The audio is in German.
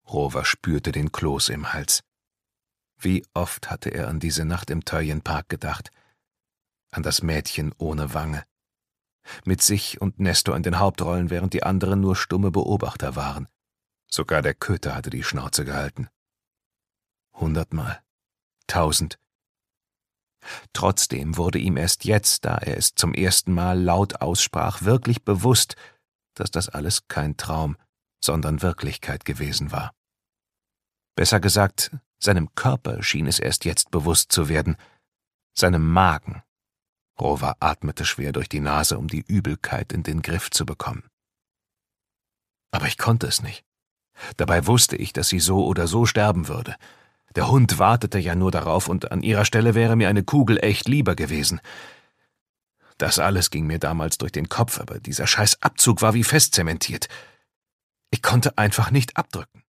Rover spürte den Kloß im Hals. Wie oft hatte er an diese Nacht im Tøyen-Park gedacht, an das Mädchen ohne Wange, mit sich und Nestor in den Hauptrollen, während die anderen nur stumme Beobachter waren. Sogar der Köter hatte die Schnauze gehalten. 100-mal, 1000. Trotzdem wurde ihm erst jetzt, da er es zum ersten Mal laut aussprach, wirklich bewusst, dass das alles kein Traum, sondern Wirklichkeit gewesen war. Besser gesagt, seinem Körper schien es erst jetzt bewusst zu werden, seinem Magen. Rover atmete schwer durch die Nase, um die Übelkeit in den Griff zu bekommen. Aber ich konnte es nicht. Dabei wusste ich, dass sie so oder so sterben würde. Der Hund wartete ja nur darauf, und an ihrer Stelle wäre mir eine Kugel echt lieber gewesen. Das alles ging mir damals durch den Kopf, aber dieser scheiß Abzug war wie festzementiert. Ich konnte einfach nicht abdrücken.